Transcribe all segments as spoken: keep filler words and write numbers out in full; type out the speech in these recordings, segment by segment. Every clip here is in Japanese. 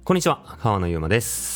こんにちは、川野ゆうまです。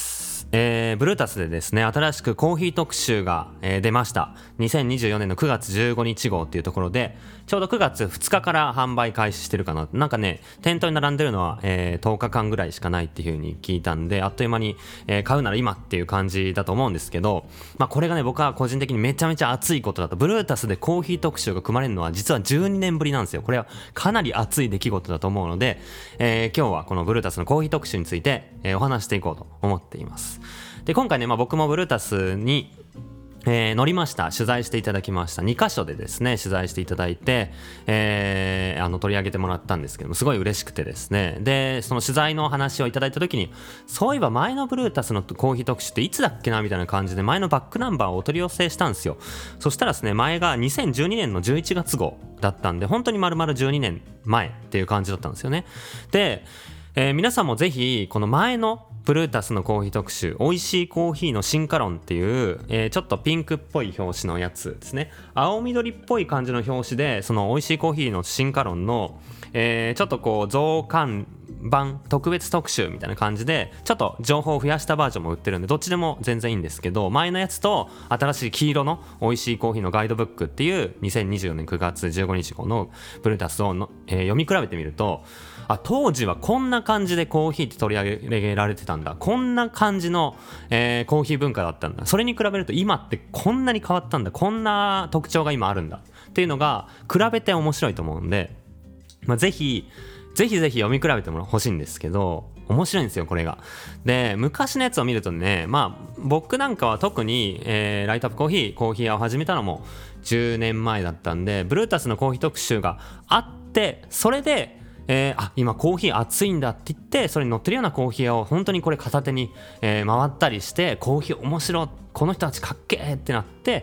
えー、ブルータスでですね、新しくコーヒー特集が、えー、出ました。にせんにじゅうよねんのくがつじゅうごにち号っていうところで、ちょうどくがつふつかから販売開始してるかな。なんかね、店頭に並んでるのは、えー、とおかかんぐらいしかないっていう風に聞いたんで、あっという間に、えー、買うなら今っていう感じだと思うんですけど、まあこれがね、僕は個人的にめちゃめちゃ熱いことだと。ブルータスでコーヒー特集が組まれるのは実はじゅうにねんぶりなんですよ。これはかなり熱い出来事だと思うので、えー、今日はこのブルータスのコーヒー特集について、えー、お話していこうと思っています。で今回ね、まあ、僕もブルータスに、えー、乗りました。取材していただきました。にかしょでですね取材していただいて、えー、あの取り上げてもらったんですけども、すごい嬉しくてですね、でその取材の話をいただいた時に、そういえば前のブルータスのコーヒー特集っていつだっけなみたいな感じで前のバックナンバーをお取り寄せしたんですよ。そしたらですね、前がにせんじゅうにねんのじゅういちがつ号だったんで、本当に丸々じゅうにねんまえっていう感じだったんですよね。で、えー、皆さんもぜひこの前のブルータスのコーヒー特集、美味しいコーヒーの進化論っていう、えー、ちょっとピンクっぽい表紙のやつですね。青緑っぽい感じの表紙で、その美味しいコーヒーの進化論の、えー、ちょっとこう増刊版特別特集みたいな感じで、ちょっと情報を増やしたバージョンも売ってるんで、どっちでも全然いいんですけど、前のやつと新しい黄色の美味しいコーヒーのガイドブックっていうにせんにじゅうよねんくがつじゅうごにち号のブルータスをの、えー、読み比べてみると、あ、当時はこんな感じでコーヒーって取り上げられてたんだ、こんな感じの、えー、コーヒー文化だったんだ、それに比べると今ってこんなに変わったんだ、こんな特徴が今あるんだっていうのが比べて面白いと思うんで、まあ、ぜひぜひぜひ読み比べてもほしいんですけど、面白いんですよこれが。で昔のやつを見るとね、まあ僕なんかは特に、えー、ライトアップコーヒーコーヒー屋を始めたのもじゅうねんまえだったんで、ブルータスのコーヒー特集があって、それでえー、あ今コーヒー熱いんだって言って、それに乗ってるようなコーヒー屋を本当にこれ片手に、えー、回ったりして、コーヒー面白い、この人たちかっけーってなって、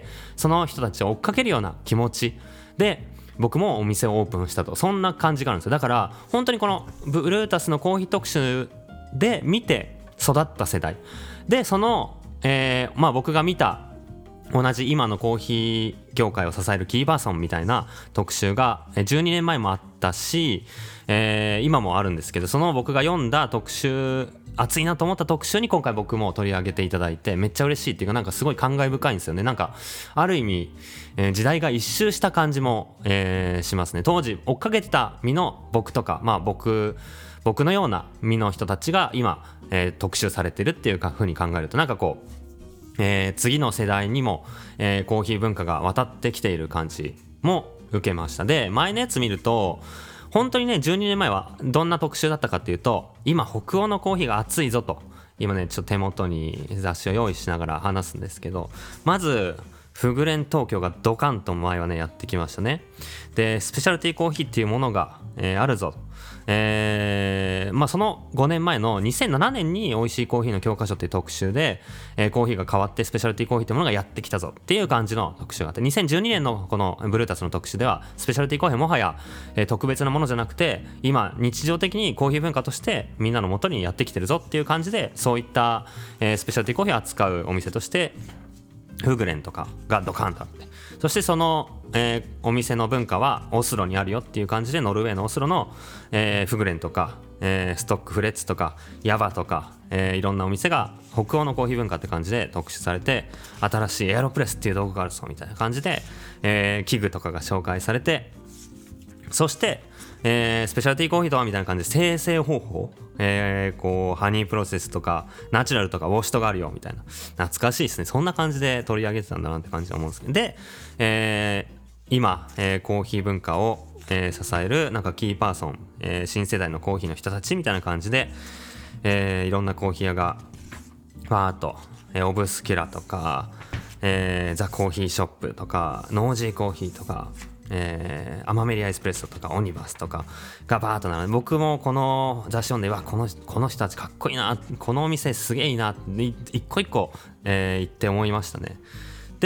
その人たちを追っかけるような気持ちで僕もお店をオープンしたと、そんな感じがあるんですよ。だから本当にこのブルータスのコーヒー特集で見て育った世代で、その、えーまあ、僕が見た同じ今のコーヒー業界を支えるキーパーソンみたいな特集がじゅうにねんまえもあったし、えー、今もあるんですけど、その僕が読んだ特集、熱いなと思った特集に今回僕も取り上げていただいて、めっちゃ嬉しいっていうか、なんかすごい感慨深いんですよね。なんかある意味、えー、時代が一周した感じも、えー、しますね。当時追っかけてた身の僕とか、まあ僕僕のような身の人たちが今、えー、特集されてるっていうか風に考えると、なんかこうえー、次の世代にも、えー、コーヒー文化が渡ってきている感じも受けました。で前のやつ見ると本当にね、じゅうにねんまえはどんな特集だったかっていうと、今北欧のコーヒーが熱いぞと、今ねちょっと手元に雑誌を用意しながら話すんですけど、まずフグレン東京がドカンと前はねやってきましたね。でスペシャルティーコーヒーっていうものが、えー、あるぞ、えーまあ、そのごねんまえのにせんななねんに美味しいコーヒーの教科書っていう特集で、えー、コーヒーが変わってスペシャルティーコーヒーっていうものがやってきたぞっていう感じの特集があって、にせんじゅうにねんのこのブルータスの特集ではスペシャルティーコーヒーもはや、えー、特別なものじゃなくて、今日常的にコーヒー文化としてみんなの元にやってきてるぞっていう感じで、そういった、えー、スペシャルティーコーヒーを扱うお店としてフグレンとかがドカンとあって、そしてその、えー、お店の文化はオスロにあるよっていう感じで、ノルウェーのオスロの、えー、フグレンとか、えー、ストックフレッツとかヤバとか、えー、いろんなお店が北欧のコーヒー文化って感じで特集されて、新しいエアロプレスっていう道具があるぞみたいな感じで、えー、器具とかが紹介されて、そしてえー、スペシャルティーコーヒーとはみたいな感じで生成方法、えー、こうハニープロセスとかナチュラルとかウォッシュとかあるよみたいな、懐かしいですね。そんな感じで取り上げてたんだなって感じで思うんですけど、で、えー、今、えー、コーヒー文化を、えー、支えるなんかキーパーソン、えー、新世代のコーヒーの人たちみたいな感じで、えー、いろんなコーヒー屋がバーっと、えー、オブスキュラとか、えー、ザ・コーヒーショップとかノージーコーヒーとか、えー、アマメリアエスプレッソとかオニバスとかがバーッと並んで、僕もこの雑誌読んで、わこのこの人たちかっこいいな、このお店すげえいいなって一個一個、えー、言って思いましたね。で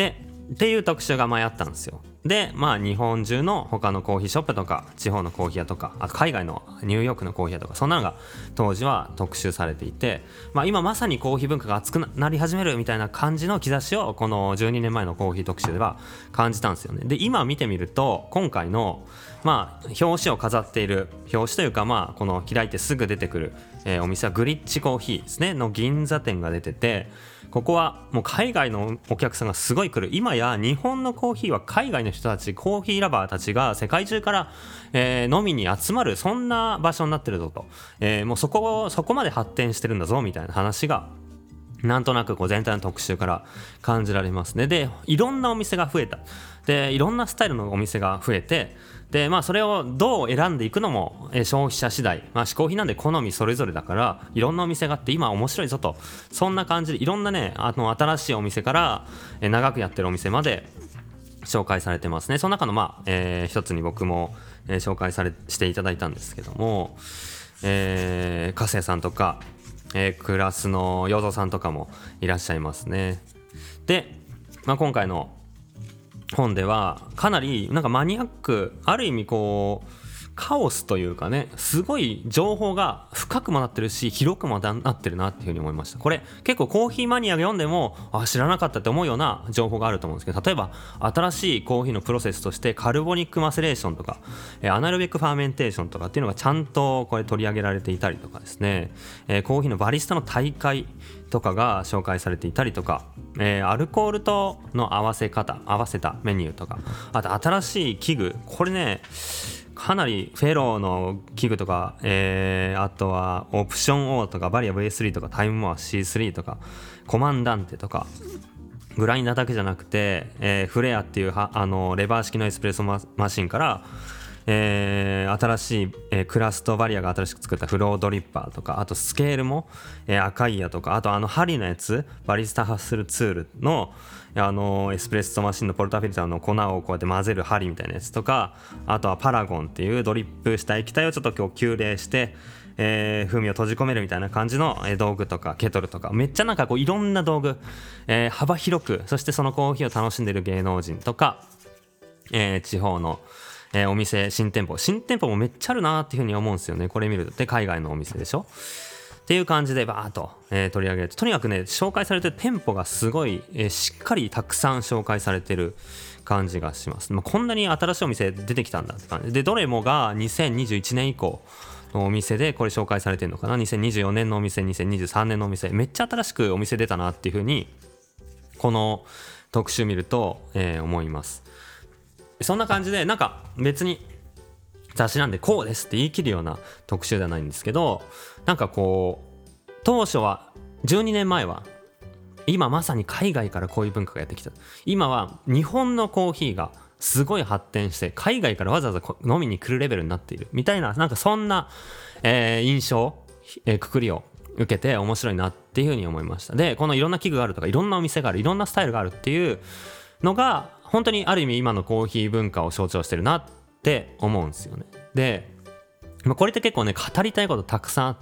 っていう特集が前あったんですよ。でまあ日本中の他のコーヒーショップとか地方のコーヒー屋とか、あと海外のニューヨークのコーヒー屋とか、そんなのが当時は特集されていて、まあ、今まさにコーヒー文化が熱くなり始めるみたいな感じの兆しをこのじゅうにねんまえのコーヒー特集では感じたんですよね。で今見てみると今回のまあ表紙を飾っている、表紙というかまあこの開いてすぐ出てくる、えー、お店はグリッチコーヒーですねの銀座店が出てて、ここはもう海外のお客さんがすごい来る。今や日本のコーヒーは海外の人たち、コーヒーラバーたちが世界中から、えー、飲みに集まる、そんな場所になってるぞと、えー、もうそこそこまで発展してるんだぞみたいな話がなんとなくこう全体の特集から感じられますね。でいろんなお店が増えた。でいろんなスタイルのお店が増えて、でまあそれをどう選んでいくのも、えー、消費者次第、まあ、嗜好品なんで好みそれぞれだから、いろんなお店があって今面白いぞと、そんな感じでいろんなね、あの新しいお店から、えー、長くやってるお店まで紹介されてますね。その中のまあ、えー、一つに僕も、えー、紹介されしていただいたんですけども、えー、加瀬さんとか、えー、クラスのヨゾさんとかもいらっしゃいますね。で、まあ、今回の本ではかなりなんかマニアック、ある意味こうカオスというかね、すごい情報が深くもなってるし広くもなってるなっていうふうに思いました。これ結構コーヒーマニアが読んでもあ知らなかったって思うような情報があると思うんですけど、例えば新しいコーヒーのプロセスとしてカルボニックマセレーションとかアナロビックファーメンテーションとかっていうのがちゃんとこれ取り上げられていたりとかですね、えー、コーヒーのバリスタの大会とかが紹介されていたりとか、えー、アルコールとの合わせ方、合わせたメニューとか、あと新しい器具、これねかなりフェローの器具とか、えー、あとはオプション O とかバリア ブイエーススリー とかタイムモア シースリー とかコマンダンテとかグラインダーだけじゃなくて、えー、フレアっていうはあのレバー式のエスプレッソ マ, マシンから、えー、新しい、えー、クラストバリアが新しく作ったフロードリッパーとか、あとスケールも、えー、アカイアとか、あとあの針のやつバリスタハッスルツールのあのエスプレッソマシンのポルタフィルターの粉をこうやって混ぜる針みたいなやつとか、あとはパラゴンっていうドリップした液体をちょっと今日急冷して、えー、風味を閉じ込めるみたいな感じの道具とかケトルとか、めっちゃなんかこういろんな道具、えー、幅広く、そしてそのコーヒーを楽しんでる芸能人とか、えー、地方のえー、お店、新店舗新店舗もめっちゃあるなっていうふうに思うんですよね。これ見ると。で海外のお店でしょっていう感じでバーッと、えー、取り上げると、とにかくね紹介されてる店舗がすごい、えー、しっかりたくさん紹介されてる感じがします。まあ、こんなに新しいお店出てきたんだって感じで、どれもがにせんにじゅういちねん以降のお店でこれ紹介されてるのかな。にせんにじゅうよねんのお店、にせんにじゅうさんねんのお店、めっちゃ新しくお店出たなっていうふうにこの特集見ると、えー、思います。そんな感じで、なんか別に雑誌なんでこうですって言い切るような特集ではないんですけど、なんかこう当初はじゅうにねんまえは今まさに海外からこういう文化がやってきた、今は日本のコーヒーがすごい発展して海外からわざわざ飲みに来るレベルになっているみたいな、なんかそんな、えー、印象、えー、くくりを受けて面白いなっていうふうに思いました。でこのいろんな器具があるとか、いろんなお店がある、いろんなスタイルがあるっていうのが本当にある意味今のコーヒー文化を象徴してるなって思うんですよね。でこれって結構ね語りたいことたくさんあって、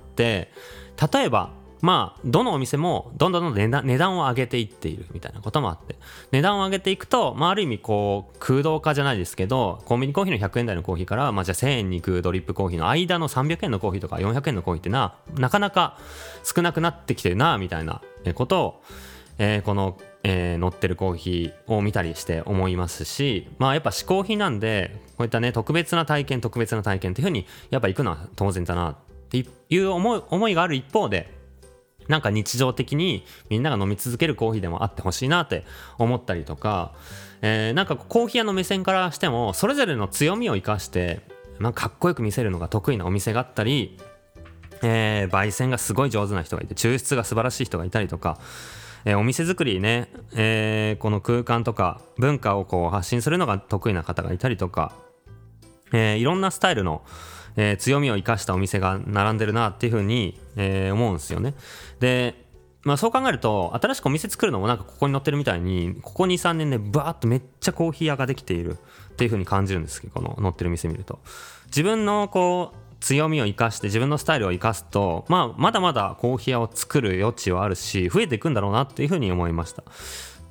例えばまあどのお店もどんどんどんどん値段、値段を上げていっているみたいなこともあって、値段を上げていくと、まあ、ある意味こう空洞化じゃないですけど、コンビニコーヒーのひゃくえん台のコーヒーから、まあ、じゃあせんえんに行くドリップコーヒーの間のさんびゃくえんのコーヒーとかよんひゃくえんのコーヒーってななかなか少なくなってきてるなみたいなことを、えー、このえー、乗ってるコーヒーを見たりして思いますし、まあやっぱ嗜好品なんでこういったね特別な体験特別な体験っていう風にやっぱ行くのは当然だなっていう思い、思いがある一方で、なんか日常的にみんなが飲み続けるコーヒーでもあってほしいなって思ったりとか、えー、なんかコーヒー屋の目線からしてもそれぞれの強みを生かして、まあ、かっこよく見せるのが得意なお店があったり、えー、焙煎がすごい上手な人がいて抽出が素晴らしい人がいたりとか、えー、お店作りね、えー、この空間とか文化をこう発信するのが得意な方がいたりとか、えー、いろんなスタイルの、えー、強みを生かしたお店が並んでるなっていう風に、えー、思うんですよね。で、まあ、そう考えると新しくお店作るのもなんかここに載ってるみたいにここ にさんねんでバーッとめっちゃコーヒー屋ができているっていう風に感じるんですけど、この載ってる店見ると自分のこう強みを生かして自分のスタイルを生かすと、まあ、まだまだコーヒー屋を作る余地はあるし増えていくんだろうなっていうふうに思いました。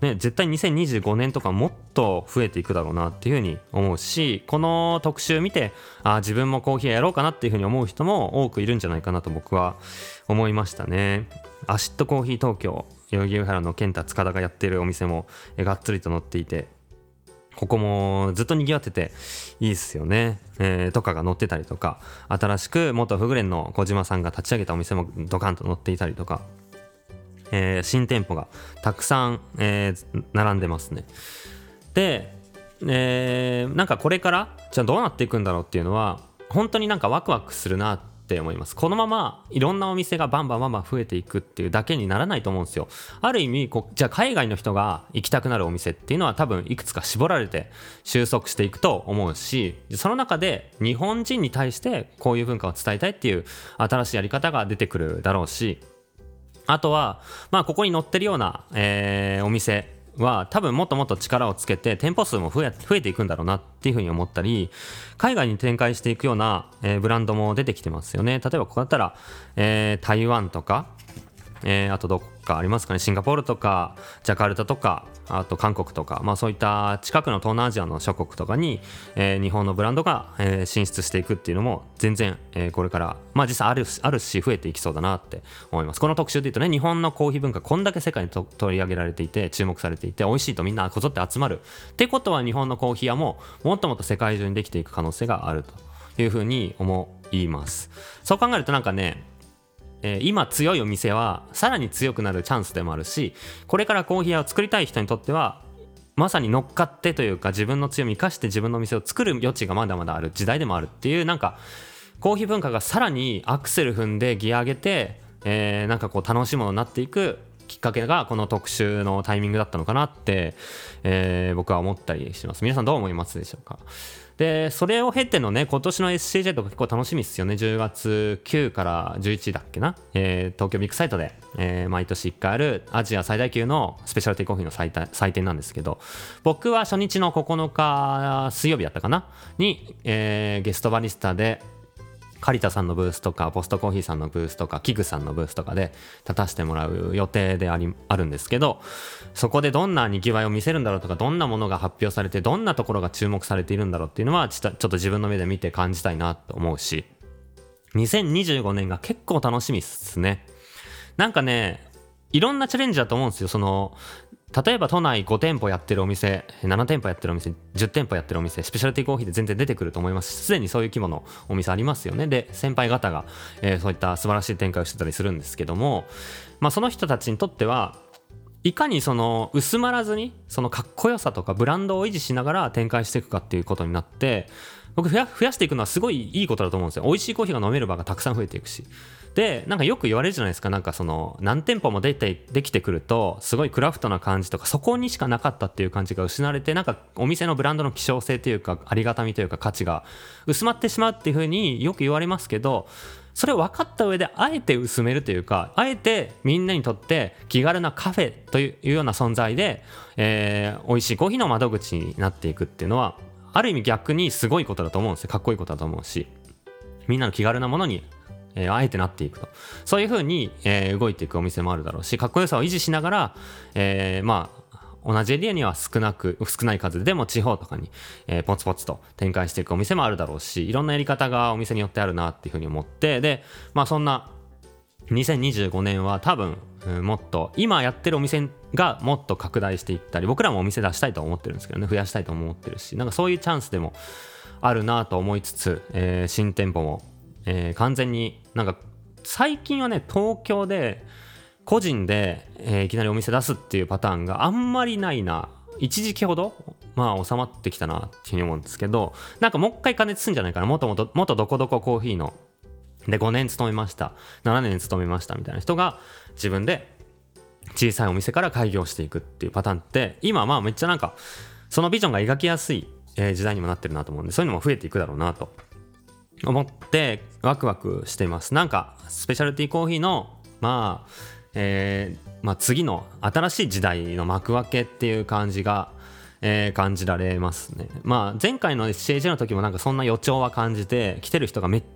ね、絶対にせんにじゅうごねんとかもっと増えていくだろうなっていうふうに思うし、この特集見てあ自分もコーヒーやろうかなっていうふうに思う人も多くいるんじゃないかなと僕は思いましたね。アシッドコーヒー東京、代々木上原の健太塚田がやってるお店もがっつりと載っていて、ここもずっと賑わってていいですよね、えー、とかが載ってたりとか、新しく元フグレンの小島さんが立ち上げたお店もドカンと載っていたりとか、えー、新店舗がたくさん、えー、並んでますね。で、えー、なんかこれからじゃあどうなっていくんだろうっていうのは本当になんかワクワクするなって思います。このままいろんなお店がバンバンバンバン増えていくっていうだけにならないと思うんですよ。ある意味こうじゃあ海外の人が行きたくなるお店っていうのは多分いくつか絞られて収束していくと思うし、その中で日本人に対してこういう文化を伝えたいっていう新しいやり方が出てくるだろうし、あとはまあここに載ってるような、えー、お店は多分もっともっと力をつけて店舗数も増え、増えていくんだろうなっていうふうに思ったり、海外に展開していくような、えー、ブランドも出てきてますよね。例えばここだったら、えー、台湾とか、えー、あとどこかありますかね、シンガポールとかジャカルタとか、あと韓国とか、まあ、そういった近くの東南アジアの諸国とかに、えー、日本のブランドが、えー、進出していくっていうのも全然、えー、これから、まあ、実際ある、あるし増えていきそうだなって思います。この特集でいうとね、日本のコーヒー文化こんだけ世界にと取り上げられていて注目されていて美味しいとみんなこぞって集まるってことは、日本のコーヒー屋ももっともっと世界中にできていく可能性があるというふうに思います。そう考えるとなんかね、えー、今強いお店はさらに強くなるチャンスでもあるし、これからコーヒー屋を作りたい人にとってはまさに乗っかってというか、自分の強みを生かして自分の店を作る余地がまだまだある時代でもあるっていう、なんかコーヒー文化がさらにアクセル踏んでギア上げて、えー、なんかこう楽しいものになっていくきっかけがこの特集のタイミングだったのかなって、えー、僕は思ったりします。皆さんどう思いますでしょうか。でそれを経てのね、今年の エスシージェー とか結構楽しみですよね。じゅうがつくにからじゅういちだっけな、えー、東京ビッグサイトで、えー、毎年いっかいあるアジア最大級のスペシャルティーコーヒーの祭典、祭典なんですけど、僕は初日のここのか水曜日だったかなに、えー、ゲストバリスタでカリタさんのブースとかポストコーヒーさんのブースとかキグさんのブースとかで立たせてもらう予定でありあるんですけど、そこでどんなにぎわいを見せるんだろうとか、どんなものが発表されてどんなところが注目されているんだろうっていうのはちょっと自分の目で見て感じたいなと思うし、にせんにじゅうごねんが結構楽しみですね。なんかね、いろんなチャレンジだと思うんですよ。その例えば都内ご店舗やってるお店、なな店舗やってるお店、じゅってんぽやってるお店、スペシャルティーコーヒーで全然出てくると思いますし、すでにそういう規模のお店ありますよね。で先輩方が、えー、そういった素晴らしい展開をしてたりするんですけども、まあ、その人たちにとってはいかにその薄まらずにそのかっこよさとかブランドを維持しながら展開していくかっていうことになって、僕増や、増やしていくのはすごいいいことだと思うんですよ。美味しいコーヒーが飲める場がたくさん増えていくし、でなんかよく言われるじゃないですか。なんかその何店舗も出てできてくるとすごいクラフトな感じとか、そこにしかなかったっていう感じが失われて、なんかお店のブランドの希少性というかありがたみというか価値が薄まってしまうっていう風によく言われますけど、それを分かった上であえて薄めるというか、あえてみんなにとって気軽なカフェというような存在で、えー、美味しいコーヒーの窓口になっていくっていうのはある意味逆にすごいことだと思うんですよ。かっこいいことだと思うし、みんなの気軽なものに、えー、あえてなっていくと、そういう風に、えー、動いていくお店もあるだろうし、かっこよさを維持しながら、えー、まあ同じエリアには少なく少ない数でも地方とかに、えー、ポツポツと展開していくお店もあるだろうし、いろんなやり方がお店によってあるなっていう風に思って、でまあそんなにせんにじゅうごねんは多分、うん、もっと今やってるお店がもっと拡大していったり、僕らもお店出したいと思ってるんですけどね、増やしたいと思ってるし、なんかそういうチャンスでもあるなと思いつつ、えー、新店舗も、えー、完全になんか最近はね、東京で個人で、えー、いきなりお店出すっていうパターンがあんまりないな。一時期ほどまあ収まってきたなっていうふうに思うんですけど、なんかもう一回加熱するんじゃないかな。もともと元どこどこコーヒーのでごねん勤めました、ななねん勤めましたみたいな人が自分で小さいお店から開業していくっていうパターンって今まあめっちゃなんかそのビジョンが描きやすい時代にもなってるなと思うんで、そういうのも増えていくだろうなと思ってワクワクしています。なんかスペシャルティーコーヒーのまあ、えーまあ、次の新しい時代の幕開けっていう感じが、えー、感じられますね。まあ前回の エスシーエージェー の時もなんかそんな予兆は感じて、来てる人がめっちゃ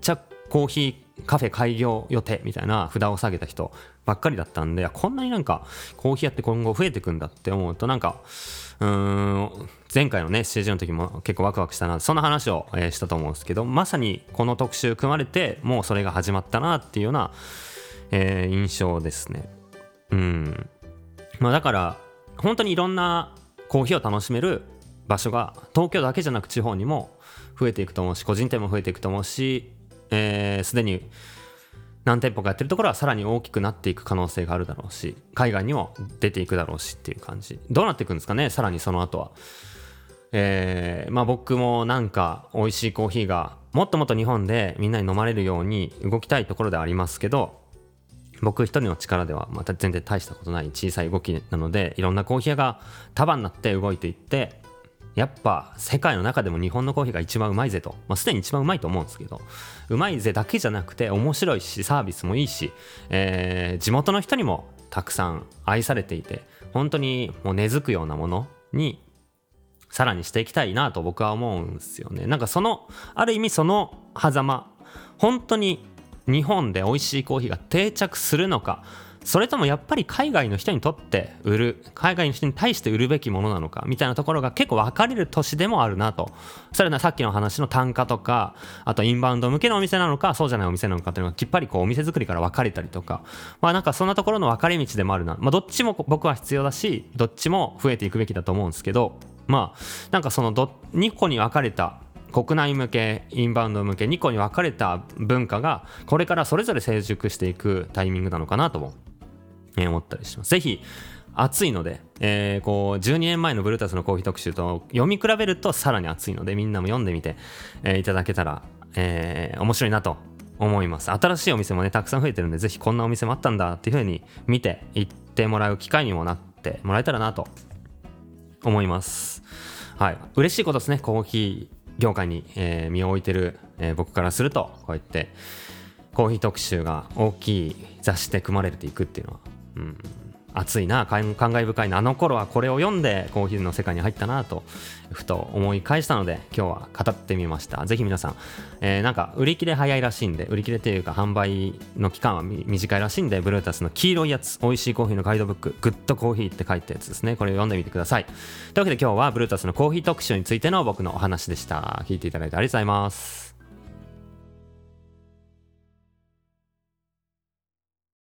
コーヒーカフェ開業予定みたいな札を下げた人ばっかりだったんで、こんなになんかコーヒー屋って今後増えてくんだって思うと、なんかうーん前回のねステージの時も結構ワクワクしたな、そんな話を、えーしたと思うんですけど、まさにこの特集組まれてもうそれが始まったなっていうような、えー印象ですね。うんまあだから本当にいろんなコーヒーを楽しめる場所が東京だけじゃなく地方にも増えていくと思うし、個人店も増えていくと思うし、えー、すでに何店舗かやってるところはさらに大きくなっていく可能性があるだろうし、海外にも出ていくだろうしっていう感じ。どうなっていくんですかね、さらにその後は。えー、まあ僕もなんか美味しいコーヒーがもっともっと日本でみんなに飲まれるように動きたいところではありますけど、僕一人の力ではまた全然大したことない小さい動きなので、いろんなコーヒー屋が束になって動いていって、やっぱ世界の中でも日本のコーヒーが一番うまいぜと、まあ、すでに一番うまいと思うんですけど、うまいぜだけじゃなくて面白いしサービスもいいし、えー、地元の人にもたくさん愛されていて、本当にもう根付くようなものにさらにしていきたいなと僕は思うんですよね。なんかそのある意味その狭間、本当に日本で美味しいコーヒーが定着するのか、それともやっぱり海外の人にとって売る、海外の人に対して売るべきものなのかみたいなところが結構分かれる年でもあるなと。それはさっきの話の単価とか、あとインバウンド向けのお店なのかそうじゃないお店なのかっていうのがきっぱりこうお店作りから分かれたりとか、まあなんかそんなところの分かれ道でもあるな。まあどっちも僕は必要だし、どっちも増えていくべきだと思うんですけど、まあなんかそのどにこに分かれた国内向けインバウンド向けにこに分かれた文化がこれからそれぞれ成熟していくタイミングなのかなとも思ったりします。ぜひ熱いので、えー、こうじゅうにねんまえのブルータスのコーヒー特集と読み比べるとさらに熱いので、みんなも読んでみて、えー、いただけたら、えー、面白いなと思います。新しいお店もねたくさん増えてるんで、ぜひこんなお店もあったんだっていう風に見て行ってもらう機会にもなってもらえたらなと思います。はい、嬉しいことですね。コーヒー業界に、えー、身を置いてる、えー、僕からすると、こうやってコーヒー特集が大きい雑誌で組まれていくっていうのは、うん、熱いな、感慨深いな。あの頃はこれを読んでコーヒーの世界に入ったなとふと思い返したので、今日は語ってみました。ぜひ皆さん、えー、なんか売り切れ早いらしいんで、売り切れというか販売の期間は短いらしいんで、ブルータスの黄色いやつ、美味しいコーヒーのガイドブック、グッドコーヒーって書いたやつですね。これを読んでみてください。というわけで今日はブルータスのコーヒー特集についての僕のお話でした。聞いていただいてありがとうございます。